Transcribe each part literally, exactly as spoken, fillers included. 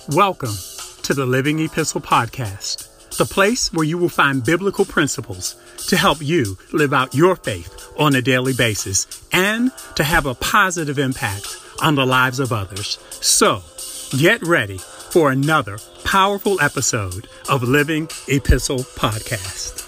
Welcome to the Living Epistle Podcast, the place where you will find biblical principles to help you live out your faith on a daily basis and to have a positive impact on the lives of others. So, get ready for another powerful episode of Living Epistle Podcast.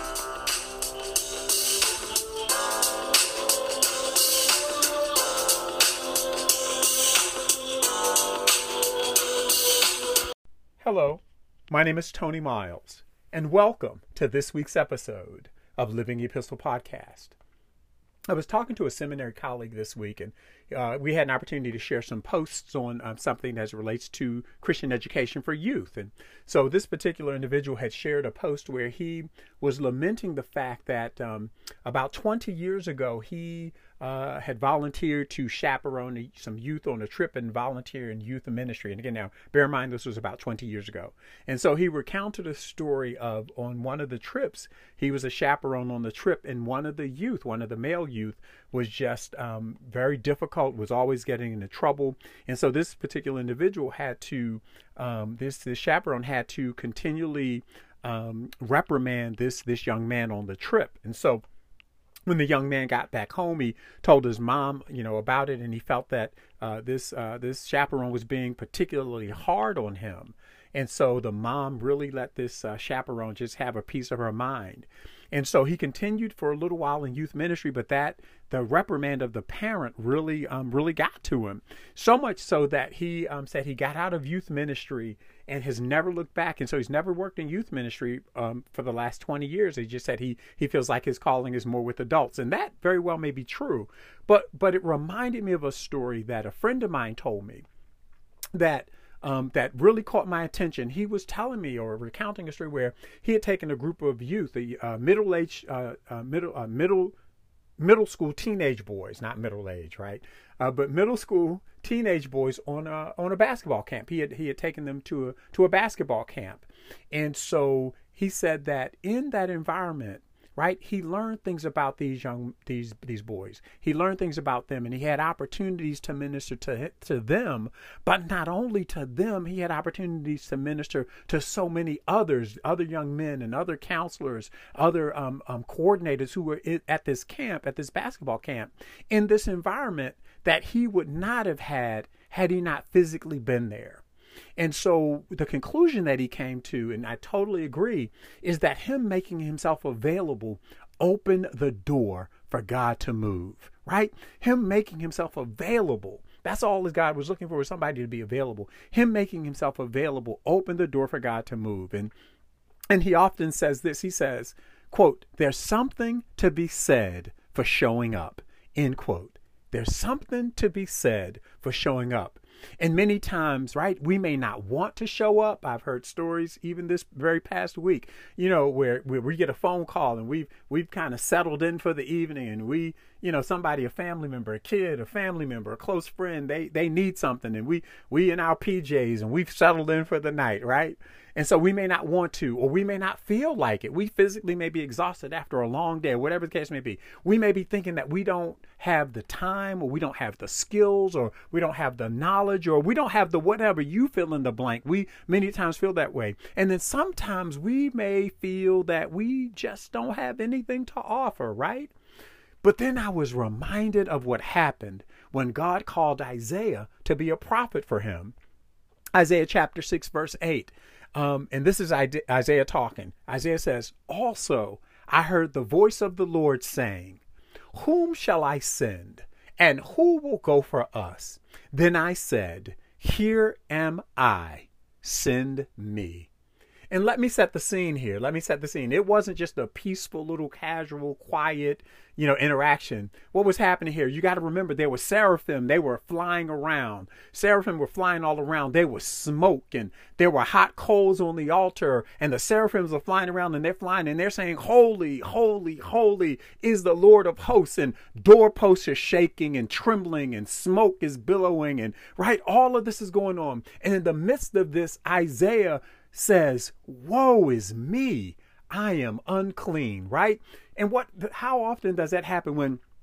Hello, my name is Tony Miles, and welcome to this week's episode of Living Epistle Podcast. I was talking to a seminary colleague this week, and uh, we had an opportunity to share some posts on um, something as it relates to Christian education for youth. And so this particular individual had shared a post where he was lamenting the fact that um, about twenty years ago, he uh, had volunteered to chaperone some youth on a trip and volunteer in youth ministry. And again, now, bear in mind, this was about twenty years ago. And so he recounted a story of on one of the trips, he was a chaperone on the trip, and one of the youth, one of the male youth, was just um, very difficult, was always getting into trouble. And so this particular individual had to, um, this, this chaperone had to continually um, reprimand this, this young man on the trip. And so when the young man got back home, he told his mom, you know, about it, and he felt that uh, this uh, this chaperone was being particularly hard on him. And so the mom really let this uh, chaperone just have a piece of her mind. And so he continued for a little while in youth ministry, but that the reprimand of the parent really, um, really got to him. So much so that he um, said he got out of youth ministry and has never looked back. And so he's never worked in youth ministry um, for the last twenty years. He just said he he feels like his calling is more with adults. And that very well may be true. But, but it reminded me of a story that a friend of mine told me that Um, that really caught my attention. He was telling me or recounting a story where he had taken a group of youth, a uh, middle-aged, uh, uh, middle, uh, middle, middle school teenage boys, not middle age, right? Uh, but middle school teenage boys on a on a basketball camp. He had he had taken them to a to a basketball camp, and so he said that in that environment, right, he learned things about these young these these boys. He learned things about them, and he had opportunities to minister to to them. But not only to them, he had opportunities to minister to so many others, other young men and other counselors, other um, um, coordinators who were at this camp, at this basketball camp, in this environment that he would not have had had he not physically been there. And so the conclusion that he came to, and I totally agree, is that him making himself available opened the door for God to move, right? Him making himself available. That's all that God was looking for, was somebody to be available. Him making himself available opened the door for God to move. And, and he often says this, he says, quote, "There's something to be said for showing up," end quote. There's something to be said for showing up. And many times, right, we may not want to show up. I've heard stories even this very past week, you know, where, where we get a phone call and we've we've kind of settled in for the evening, and we, you know, somebody, a family member, a kid, a family member, a close friend, they they need something, and we we in our P Js and we've settled in for the night, right? And so we may not want to, or we may not feel like it. We physically may be exhausted after a long day, whatever the case may be. We may be thinking that we don't have the time, or we don't have the skills, or we don't have the knowledge, or we don't have the whatever. You fill in the blank. We many times feel that way. And then sometimes we may feel that we just don't have anything to offer, right? But then I was reminded of what happened when God called Isaiah to be a prophet for him. Isaiah chapter six, verse eight. Um, and this is Isaiah talking. Isaiah says, "Also, I heard the voice of the Lord saying, 'Whom shall I send? And who will go for us?' Then I said, 'Here am I, send me.'" And let me set the scene here. Let me set the scene. It wasn't just a peaceful, little casual, quiet, you know, interaction. What was happening here? You got to remember, there were seraphim. They were flying around. Seraphim were flying all around. There was smoke, and there were hot coals on the altar, and the seraphims are flying around, and they're flying, and they're saying, "Holy, holy, holy is the Lord of hosts," and doorposts are shaking and trembling, and smoke is billowing, and right, all of this is going on. And in the midst of this, Isaiah says, "Woe is me, I am unclean," right? And what, how often does that happen when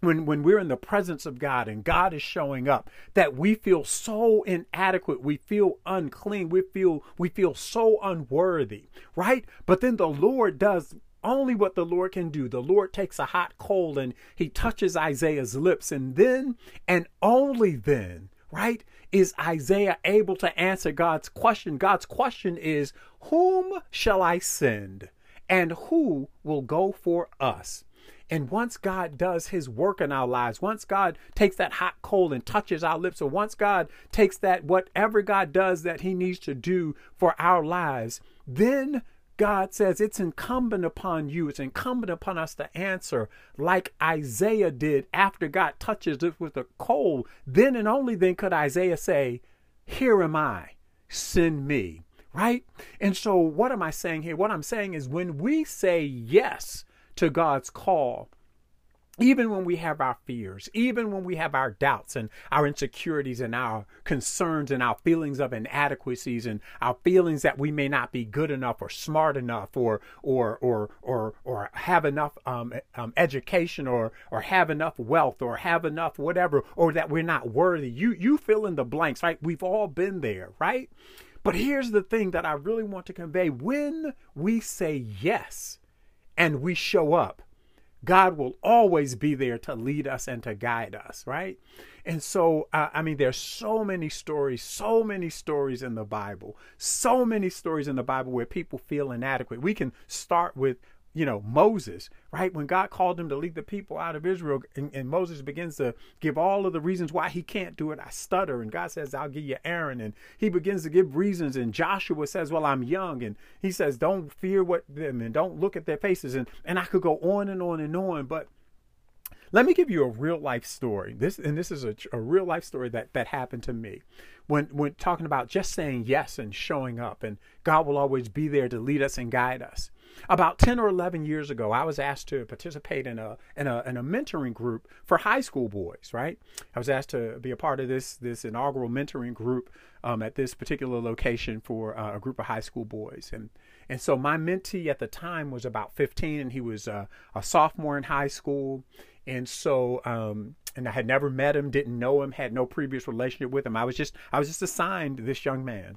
when when we're in the presence of God and God is showing up, that we feel so inadequate, we feel unclean, we feel we feel so unworthy, right? But then the Lord does only what the Lord can do. The Lord takes a hot coal and he touches Isaiah's lips, and then and only then, right, is Isaiah able to answer God's question. God's question is, whom shall I send, and who will go for us? And once God does his work in our lives, once God takes that hot coal and touches our lips, or once God takes that, whatever God does that he needs to do for our lives, then God says it's incumbent upon you, it's incumbent upon us to answer like Isaiah did after God touches it with a coal. Then and only then could Isaiah say, here am I, send me, right? And so what am I saying here? What I'm saying is when we say yes to God's call, even when we have our fears, even when we have our doubts and our insecurities and our concerns and our feelings of inadequacies and our feelings that we may not be good enough or smart enough or or or or or have enough um, um, education or or have enough wealth or have enough whatever, or that we're not worthy. You you fill in the blanks, right? We've all been there, right? But here's the thing that I really want to convey. When we say yes and we show up, God will always be there to lead us and to guide us, right? And so, uh, I mean, there's so many stories, so many stories in the Bible, so many stories in the Bible where people feel inadequate. We can start with, you know, Moses, right? When God called him to lead the people out of Israel, and, and Moses begins to give all of the reasons why he can't do it. I stutter. And God says, I'll give you Aaron. And he begins to give reasons. And Joshua says, well, I'm young. And he says, don't fear what them and don't look at their faces. And, and I could go on and on and on. But let me give you a real life story. This and this is a, a real life story that, that happened to me. When when talking about just saying yes and showing up, and God will always be there to lead us and guide us. About ten or eleven years ago, I was asked to participate in a in a in a mentoring group for high school boys, right? I was asked to be a part of this this inaugural mentoring group um, at this particular location for uh, a group of high school boys. And and so my mentee at the time was about fifteen, and he was uh, a sophomore in high school. And so, um, and I had never met him, didn't know him, had no previous relationship with him. I was just, I was just assigned this young man.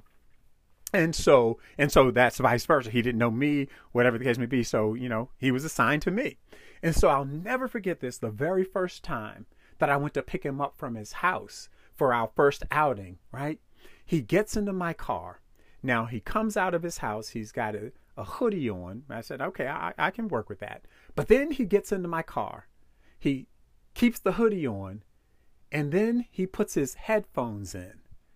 And so, and so that's vice versa. He didn't know me, whatever the case may be. So, you know, he was assigned to me. And so I'll never forget this. The very first time that I went to pick him up from his house for our first outing, right? He gets into my car. Now he comes out of his house. He's got a, a hoodie on. I said, okay, I, I can work with that. But then he gets into my car. He keeps the hoodie on, and then he puts his headphones in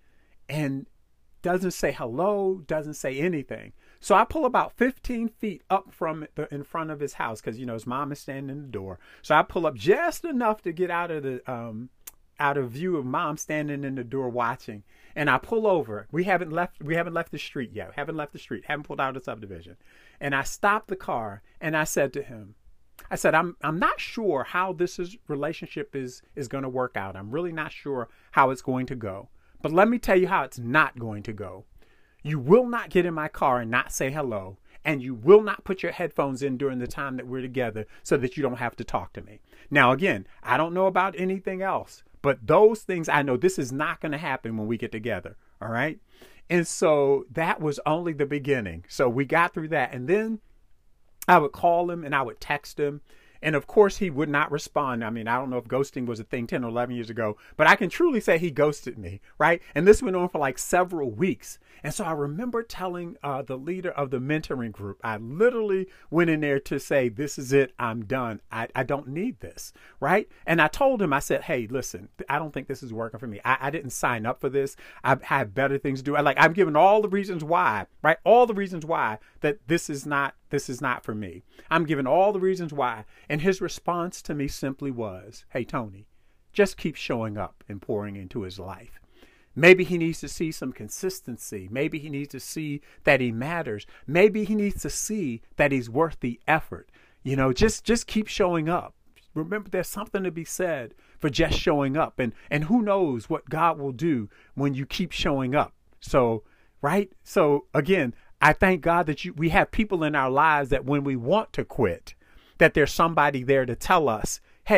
and doesn't say hello, doesn't say anything. So I pull about fifteen feet up from the, in front of his house because, you know, his mom is standing in the door. So I pull up just enough to get out of the um, out of view of mom standing in the door watching. And I pull over. We haven't left. We haven't left the street yet. Haven't left the street. Haven't pulled out of the subdivision. And I stopped the car and I said to him, I said, I'm I'm not sure how this is, relationship is, is going to work out. I'm really not sure how it's going to go. But let me tell you how it's not going to go. You will not get in my car and not say hello. And you will not put your headphones in during the time that we're together so that you don't have to talk to me. Now, again, I don't know about anything else, but those things I know this is not going to happen when we get together. All right. And so that was only the beginning. So we got through that. And then I would call him and I would text him. And of course, he would not respond. I mean, I don't know if ghosting was a thing ten or eleven years ago, but I can truly say he ghosted me, right? And this went on for like several weeks. And so I remember telling uh, the leader of the mentoring group, I literally went in there to say, this is it. I'm done. I, I don't need this, right? And I told him, I said, hey, listen, I don't think this is working for me. I, I didn't sign up for this. I have better things to do. I, like, I'm giving all the reasons why, right? All the reasons why that this is not This is not for me. I'm giving all the reasons why. And his response to me simply was, hey, Tony, just keep showing up and pouring into his life. Maybe he needs to see some consistency. Maybe he needs to see that he matters. Maybe he needs to see that he's worth the effort. You know, just, just keep showing up. Remember, there's something to be said for just showing up. And, and who knows what God will do when you keep showing up. So, right? So, again, I thank God that you, we have people in our lives that when we want to quit, that there's somebody there to tell us, hey,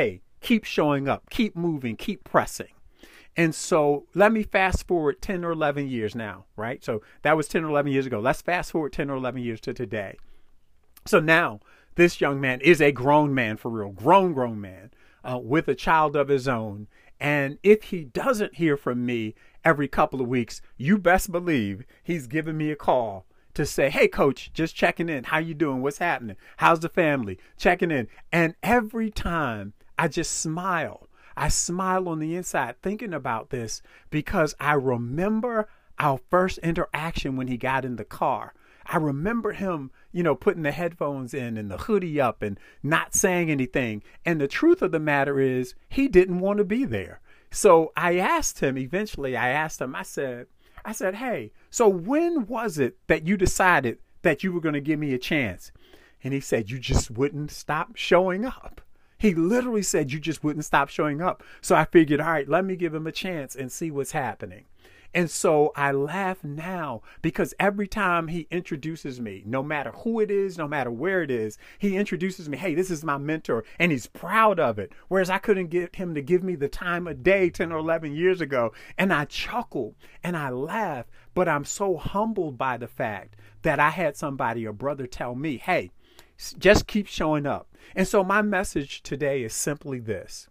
keep showing up, keep moving, keep pressing. And so let me fast forward ten or eleven years now, right? So that was ten or eleven years ago. Let's fast forward ten or eleven years to today. So now this young man is a grown man for real, grown, grown man uh, with a child of his own. And if he doesn't hear from me every couple of weeks, you best believe he's giving me a call to say, hey, coach, just checking in. How you doing? What's happening? How's the family? Checking in. And every time I just smile. I smile on the inside thinking about this because I remember our first interaction when he got in the car. I remember him, you know, putting the headphones in and the hoodie up and not saying anything. And the truth of the matter is he didn't want to be there. So I asked him, eventually I asked him, I said, I said, hey, so when was it that you decided that you were going to give me a chance? And he said, you just wouldn't stop showing up. He literally said you just wouldn't stop showing up. So I figured, all right, let me give him a chance and see what's happening. And so I laugh now because every time he introduces me, no matter who it is, no matter where it is, he introduces me, hey, this is my mentor, and he's proud of it. Whereas I couldn't get him to give me the time of day ten or eleven years ago. And I chuckle and I laugh, but I'm so humbled by the fact that I had somebody, a brother, tell me, hey, just keep showing up. And so my message today is simply this.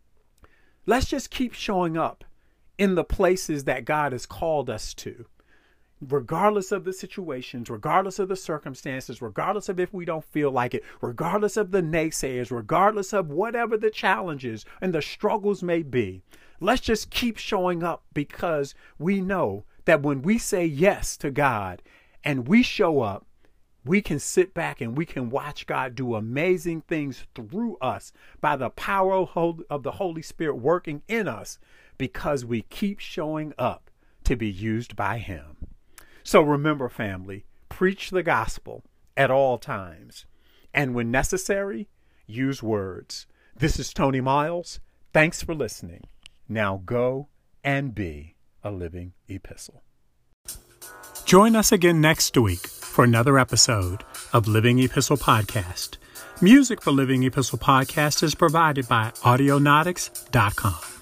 Let's just keep showing up in the places that God has called us to, regardless of the situations, regardless of the circumstances, regardless of if we don't feel like it, regardless of the naysayers, regardless of whatever the challenges and the struggles may be. Let's just keep showing up because we know that when we say yes to God and we show up, we can sit back and we can watch God do amazing things through us by the power of the Holy Spirit working in us because we keep showing up to be used by Him. So remember, family, preach the gospel at all times. And when necessary, use words. This is Tony Miles. Thanks for listening. Now go and be a living epistle. Join us again next week for another episode of Living Epistle Podcast. Music for Living Epistle Podcast is provided by audionautics dot com.